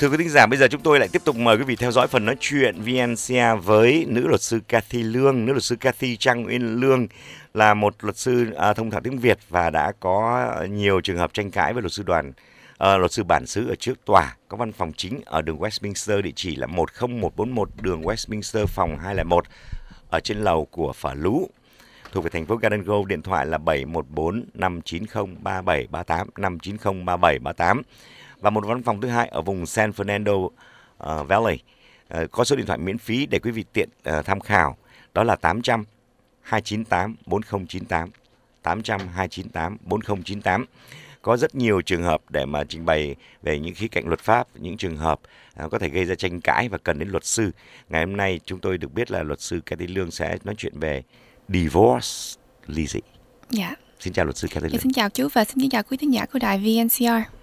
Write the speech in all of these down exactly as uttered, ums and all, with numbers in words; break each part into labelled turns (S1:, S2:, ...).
S1: Thưa quý thính giả, bây giờ chúng tôi lại tiếp tục mời quý vị theo dõi phần nói chuyện vê en xê a với nữ luật sư Cathy Lương. Nữ luật sư Cathy Trang Uyên Lương là một luật sư à, thông thạo tiếng Việt và đã có nhiều trường hợp tranh cãi với luật sư đoàn, à, luật sư bản xứ ở trước tòa. Có văn phòng chính ở đường Westminster, địa chỉ là một không một bốn một đường Westminster, phòng hai không một, ở trên lầu của Phở Lú, thuộc về thành phố Garden Grove. Điện thoại là bảy một bốn năm chín không ba bảy ba tám, năm chín không ba bảy ba tám. Và một văn phòng thứ hai ở vùng San Fernando uh, Valley, uh, có số điện thoại miễn phí để quý vị tiện uh, tham khảo, đó là tám trăm hai chín tám bốn không chín tám, tám trăm hai chín tám bốn không chín tám. Có rất nhiều trường hợp để mà trình bày về những khía cạnh luật pháp, những trường hợp uh, có thể gây ra tranh cãi và cần đến luật sư. Ngày hôm nay chúng tôi được biết là luật sư Cathy Lương sẽ nói chuyện về divorce, ly dị.
S2: Dạ.
S1: Xin chào luật sư Cathy Lương.
S2: Dạ, xin chào chú và xin chào quý thính giả của đài vê en xê rờ.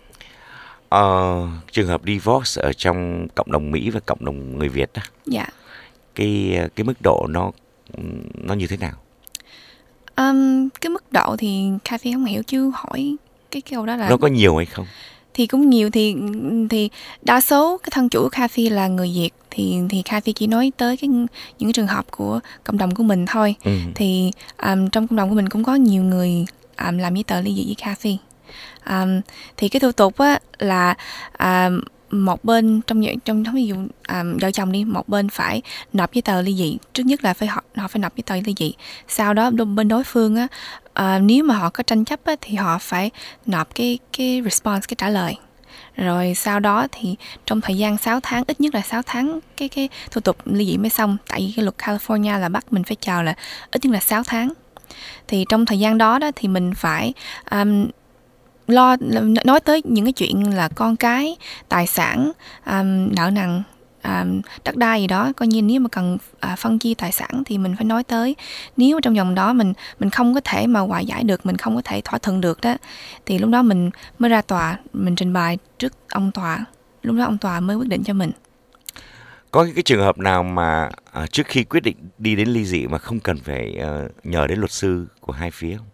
S1: Ờ, trường hợp divorce ở trong cộng đồng Mỹ và cộng đồng người Việt đó,
S2: Dạ.
S1: cái cái mức độ nó nó như thế nào?
S2: Um, cái mức độ thì Cathy không hiểu, chứ hỏi cái câu đó là
S1: Nó có nhiều hay không?
S2: Thì cũng nhiều, thì thì đa số cái thân chủ của Cathy là người Việt, thì thì Cathy chỉ nói tới cái những cái trường hợp của cộng đồng của mình thôi.
S1: Ừ.
S2: Thì um, trong cộng đồng của mình cũng có nhiều người um, làm giấy tờ ly dị với Cathy. Um, thì cái thủ tục á là um, một bên trong trong ví dụ um, vợ chồng đi, một bên phải nộp giấy tờ ly dị. Trước nhất là phải họ họ phải nộp giấy tờ ly dị. Sau đó bên đối phương á, uh, nếu mà họ có tranh chấp á, thì họ phải nộp cái cái response, cái trả lời. Rồi sau đó thì trong thời gian sáu tháng, ít nhất là sáu tháng, cái cái thủ tục ly dị mới xong. Tại vì cái luật California là bắt mình phải chờ là ít nhất là sáu tháng. Thì trong thời gian đó đó thì mình phải um, lo nói tới những cái chuyện là con cái, tài sản, um, nợ nần, um, đất đai gì đó. Coi như nếu mà cần uh, phân chia tài sản thì mình phải nói tới. Nếu mà trong vòng đó mình mình không có thể mà hòa giải được, mình không có thể thỏa thuận được đó, thì lúc đó mình mới ra tòa, mình trình bày trước ông tòa. Lúc đó ông tòa mới quyết định cho mình.
S1: Có cái trường hợp nào mà à, trước khi quyết định đi đến ly dị mà không cần phải uh, nhờ đến luật sư của hai phía không?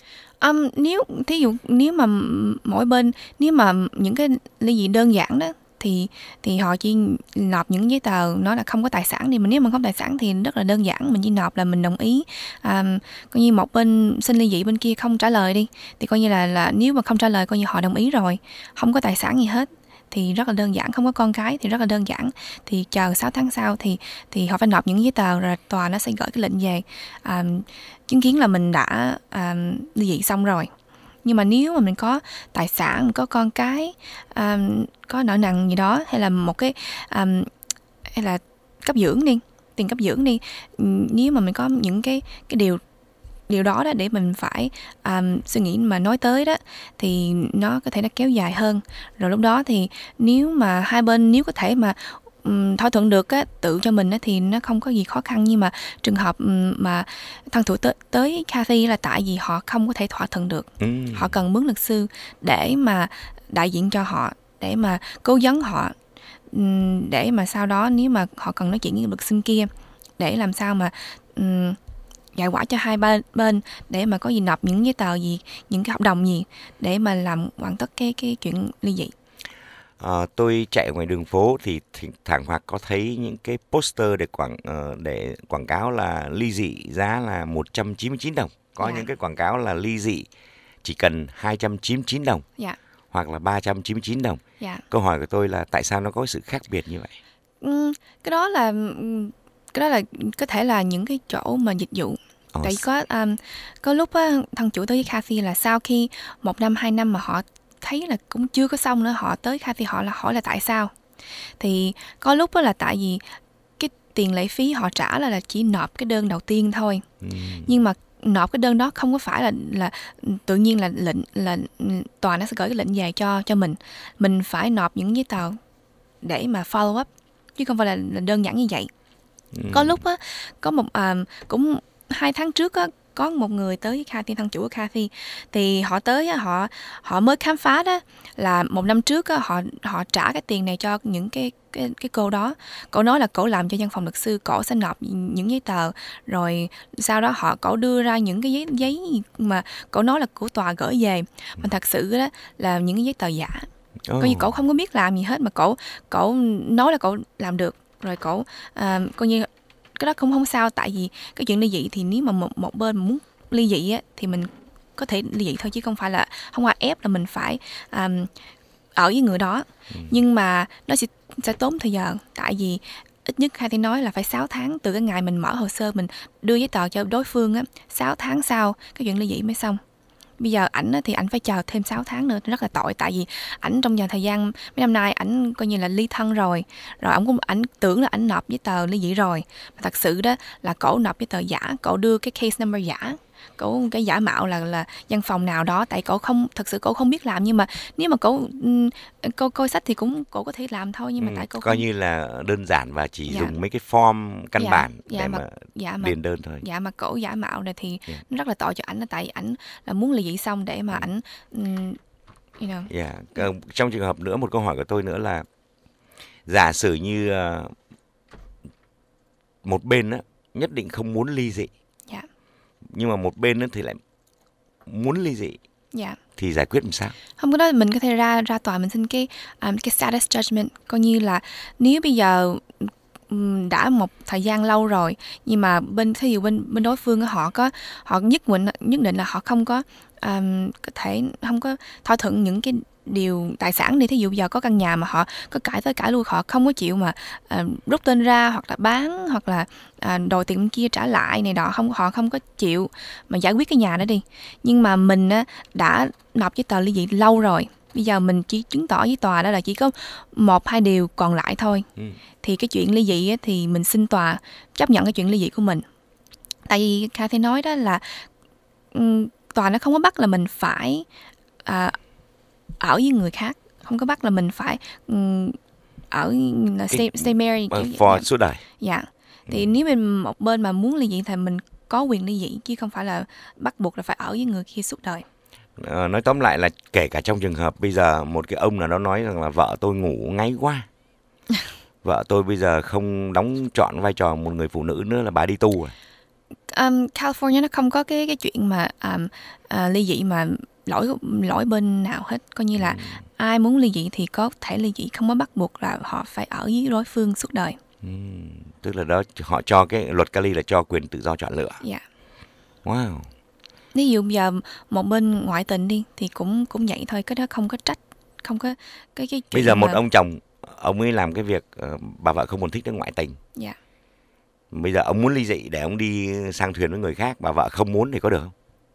S2: Um, nếu thí dụ nếu mà mỗi bên, nếu mà những cái ly dị đơn giản đó thì thì họ chỉ nộp những giấy tờ nói là không có tài sản đi. Mà nếu mà không tài sản thì rất là đơn giản, mình chỉ nộp là mình đồng ý. Um, coi như một bên xin ly dị, bên kia không trả lời đi, thì coi như là là nếu mà không trả lời coi như họ đồng ý rồi, không có tài sản gì hết, thì rất là đơn giản. Không có con cái thì rất là đơn giản, thì chờ sáu tháng sau thì thì họ phải nộp những giấy tờ, rồi tòa nó sẽ gửi cái lệnh về um, chứng kiến là mình đã um, ly dị xong rồi. Nhưng mà nếu mà mình có tài sản, mình có con cái, um, có nợ nần gì đó, hay là một cái um, hay là cấp dưỡng đi, tiền cấp dưỡng đi, nếu mà mình có những cái cái điều điều đó đó để mình phải um, suy nghĩ mà nói tới đó, thì nó có thể nó kéo dài hơn. Rồi lúc đó thì nếu mà hai bên nếu có thể mà um, thỏa thuận được á, tự cho mình á, thì nó không có gì khó khăn. Nhưng mà trường hợp um, mà thân chủ tới, tới Cathy là tại vì họ không có thể thỏa thuận được. ừ. Họ cần mướn luật sư để mà đại diện cho họ, để mà cố vấn họ, um, để mà sau đó nếu mà họ cần nói chuyện với luật sư kia, để làm sao mà um, giải quả cho hai bên, bên để mà có gì nộp những giấy tờ gì, những cái hợp đồng gì để mà làm hoàn tất cái cái chuyện ly dị.
S1: À, tôi chạy ngoài đường phố thì thẳng hoặc có thấy những cái poster để quảng uh, để quảng cáo là ly dị giá là một trăm chín mươi chín đồng. Có
S2: dạ.
S1: những cái quảng cáo là ly dị chỉ cần hai trăm chín mươi chín đồng,
S2: dạ.
S1: hoặc là ba trăm chín mươi chín đồng.
S2: dạ.
S1: Câu hỏi của tôi là tại sao nó có sự khác biệt như vậy?
S2: Ừ, cái đó là cái đó là có thể là những cái chỗ mà dịch vụ. Tại vì có um, có lúc á, thân chủ tới với Cathy là sau khi một năm hai năm mà họ thấy là cũng chưa có xong nữa, họ tới Cathy họ là hỏi là tại sao. Thì có lúc á là tại vì cái tiền lệ phí họ trả là, là chỉ nộp cái đơn đầu tiên thôi. ừ. Nhưng mà nộp cái đơn đó không có phải là là tự nhiên là lệnh là tòa nó sẽ gửi cái lệnh về cho cho mình. Mình phải nộp những giấy tờ để mà follow up, chứ không phải là, là đơn giản như vậy. ừ. Có lúc á, có một um, cũng hai tháng trước á, có một người tới với Cathy, thân chủ của Cathy, thì họ tới á, họ họ mới khám phá đó là một năm trước á, họ họ trả cái tiền này cho những cái cái cái cô đó. Cổ nói là cổ làm cho văn phòng luật sư, cổ sẽ nộp những giấy tờ, rồi sau đó họ cổ đưa ra những cái giấy giấy mà cổ nói là của tòa gửi về, mà thật sự đó là những cái giấy tờ giả.
S1: Oh.
S2: Coi như cổ không có biết làm gì hết mà cổ cổ nói là cổ làm được, rồi cổ uh, coi như cái đó không không sao, tại vì cái chuyện ly dị thì nếu mà một, một bên muốn ly dị á thì mình có thể ly dị thôi, chứ không phải là không phải ép là mình phải um, ở với người đó. Ừ. Nhưng mà nó sẽ sẽ tốn thời gian, tại vì ít nhất Cathy nói là phải sáu tháng từ cái ngày mình mở hồ sơ, mình đưa giấy tờ cho đối phương á, sáu tháng sau cái chuyện ly dị mới xong. Bây giờ ảnh thì ảnh phải chờ thêm sáu tháng nữa, rất là tội, tại vì ảnh trong vòng thời gian mấy năm nay ảnh coi như là ly thân rồi, rồi ảnh cũng ảnh tưởng là ảnh nộp giấy tờ ly dị rồi, mà thật sự đó là cổ nộp giấy tờ giả, cổ đưa cái case number giả, cổ cái giả mạo là là văn phòng nào đó, tại cổ không thật sự cổ không biết làm. Nhưng mà nếu mà cổ cô coi sách thì cũng cổ có thể làm thôi, nhưng mà
S1: ừ,
S2: tại cổ
S1: coi
S2: không...
S1: như là đơn giản và chỉ
S2: dạ.
S1: dùng mấy cái form căn
S2: dạ,
S1: bản
S2: dạ
S1: để
S2: mà,
S1: mà
S2: dạ mà,
S1: điền đơn thôi.
S2: Dạ mà cổ giả mạo này thì
S1: yeah.
S2: nó rất là tội cho ảnh, tại ảnh là muốn ly dị xong để mà ảnh um, you know.
S1: yeah. Trong trường hợp nữa, một câu hỏi của tôi nữa là giả sử như uh, một bên á nhất định không muốn ly dị,
S2: dạ.
S1: nhưng mà một bên thì lại muốn ly dị,
S2: dạ.
S1: thì giải quyết làm sao?
S2: Không, cái đó mình có thể ra ra tòa mình xin cái um, cái status judgment, coi như là nếu bây giờ um, đã một thời gian lâu rồi, nhưng mà bên thí dụ bên bên đối phương họ có họ nhất định nhất định là họ không có um, có thể không có thỏa thuận những cái điều tài sản đi, thí dụ giờ có căn nhà mà họ có cãi tới cãi lui, họ không có chịu mà uh, rút tên ra hoặc là bán hoặc là uh, đòi tiền kia trả lại này nọ, không họ không có chịu mà giải quyết cái nhà đó đi. Nhưng mà mình á, đã nộp giấy tờ ly dị lâu rồi, bây giờ mình chỉ chứng tỏ với tòa đó là chỉ có một hai điều còn lại thôi. ừ. Thì cái chuyện ly dị á, thì mình xin tòa chấp nhận cái chuyện ly dị của mình. Tại vì Cathy nói đó là um, tòa nó không có bắt là mình phải uh, ở với người khác, không có bắt là mình phải um, ở stay, stay married
S1: for suốt đời.
S2: Dạ. Thì ừ. nếu bên một bên mà muốn ly dị thì mình có quyền ly dị, chứ không phải là bắt buộc là phải ở với người kia suốt đời.
S1: À, nói tóm lại là kể cả trong trường hợp bây giờ một cái ông nào đó nói rằng là vợ tôi ngủ ngáy quá, vợ tôi bây giờ không đóng trọn vai trò một người phụ nữ nữa, là bà đi tu rồi.
S2: Um, California nó không có cái cái chuyện mà um, uh, ly dị mà lỗi lỗi bên nào hết, coi như là ừ. ai muốn ly dị thì có thể ly dị, không có bắt buộc là họ phải ở với đối phương suốt đời.
S1: ừ. Tức là đó họ cho cái luật Cali là cho quyền tự do chọn lựa.
S2: Dạ.
S1: Wow.
S2: Ví dụ giờ một bên ngoại tình đi thì cũng cũng vậy thôi, cái đó không có trách, không có cái cái chuyện.
S1: Bây giờ một
S2: mà...
S1: ông chồng, ông ấy làm cái việc uh, bà vợ không còn thích đến ngoại tình.
S2: Dạ.
S1: Bây giờ ông muốn ly dị để ông đi sang thuyền với người khác, bà vợ không muốn thì có được không?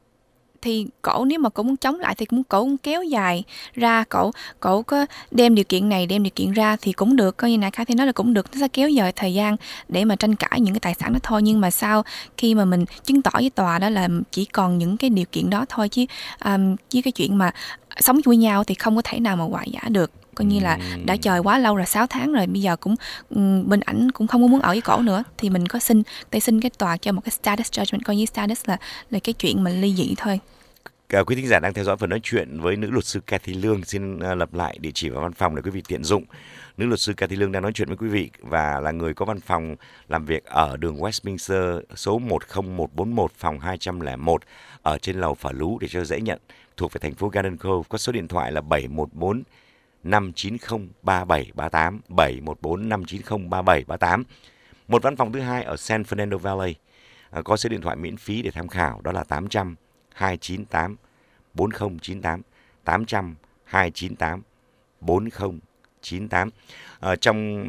S2: Thì cổ nếu mà cổ muốn chống lại thì cũng cổ cũng kéo dài ra, cổ cổ có đem điều kiện này đem điều kiện ra thì cũng được, coi như nãy Cathy nói là cũng được, nó sẽ kéo dài thời gian để mà tranh cãi những cái tài sản đó thôi. Nhưng mà sau khi mà mình chứng tỏ với tòa đó là chỉ còn những cái điều kiện đó thôi, chứ um, với cái chuyện mà sống với nhau thì không có thể nào mà hoài giả được, coi như là đã chờ quá lâu rồi, sáu tháng rồi, bây giờ cũng um, bên ảnh cũng không có muốn ở với cổ nữa, thì mình có xin để xin cái tòa cho một cái status judgment, coi như status là là cái chuyện mà ly dị thôi.
S1: Cả quý thính giả đang theo dõi phần nói chuyện với nữ luật sư Cathy Lương. Xin uh, lặp lại địa chỉ và văn phòng để quý vị tiện dụng. Nữ luật sư Cathy Lương đang nói chuyện với quý vị và là người có văn phòng làm việc ở đường Westminster số một không một bốn một phòng hai không không một ở trên lầu Phả Lú để cho dễ nhận, thuộc về thành phố Garden Cove. Có số điện thoại là bảy một bốn năm chín không ba bảy ba tám, bảy một bốn năm chín không ba bảy ba tám. Một văn phòng thứ hai ở San Fernando Valley, uh, có số điện thoại miễn phí để tham khảo, đó là tám trăm hai chín tám bốn không chín tám, tám trăm hai chín tám bốn không chín tám. Ở trong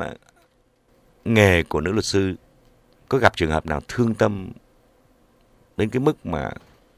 S1: nghề của nữ luật sư có gặp trường hợp nào thương tâm đến cái mức mà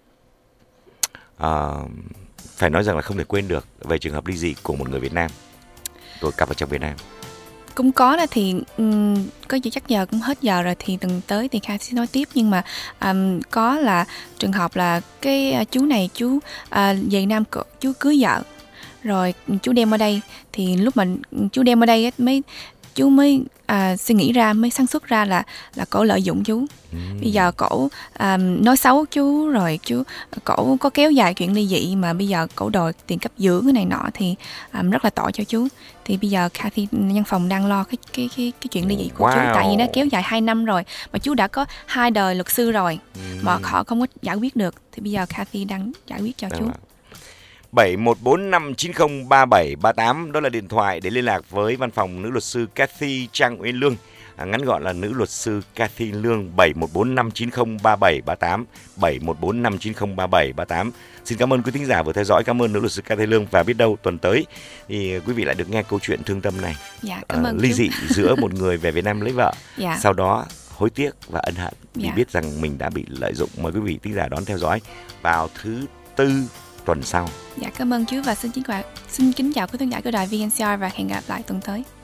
S1: uh, phải nói rằng là không thể quên được về trường hợp ly dị của một người Việt Nam, tôi cặp ở trong Việt Nam?
S2: Cũng có đó, thì um, có gì chắc giờ cũng hết giờ rồi thì từng tới thì Cathy sẽ nói tiếp. Nhưng mà um, có là trường hợp là cái uh, chú này chú uh, về Nam, chú cưới vợ rồi chú đem ở đây, thì lúc mà chú đem ở đây ấy, mới chú mới à, suy nghĩ ra, mới sáng suốt ra là là cổ lợi dụng chú. ừ. Bây giờ cổ à, nói xấu chú, rồi chú cổ có kéo dài chuyện ly dị, mà bây giờ cổ đòi tiền cấp dưỡng cái này nọ, thì à, rất là tội cho chú. Thì bây giờ Cathy văn phòng đang lo cái cái cái cái chuyện ly dị của wow. chú, tại vì nó kéo dài hai năm rồi, mà chú đã có hai đời luật sư rồi, ừ. mà họ không có giải quyết được, thì bây giờ Cathy đang giải quyết cho Đang chú. Là...
S1: bảy một bốn năm chín không ba bảy ba tám. Đó là điện thoại để liên lạc với văn phòng nữ luật sư Cathy Trang Uyên Lương, à, ngắn gọn là nữ luật sư Cathy Lương. Bảy một bốn năm chín không ba bảy ba tám, bảy một bốn năm chín không ba bảy ba tám. Xin cảm ơn quý thính giả vừa theo dõi, cảm ơn nữ luật sư Cathy Lương, và biết đâu tuần tới thì quý vị lại được nghe câu chuyện thương tâm này.
S2: Dạ, cảm ơn
S1: uh, ly
S2: chú.
S1: dị giữa một người về Việt Nam lấy vợ,
S2: Dạ.
S1: sau đó hối tiếc và ân hận vì
S2: Dạ.
S1: biết rằng mình đã bị lợi dụng. Mời quý vị thính giả đón theo dõi vào thứ tư tuần sau.
S2: Dạ, cảm ơn chú và xin kính chào, xin kính chào quý khán giả của đài vê en xê rờ và hẹn gặp lại tuần tới.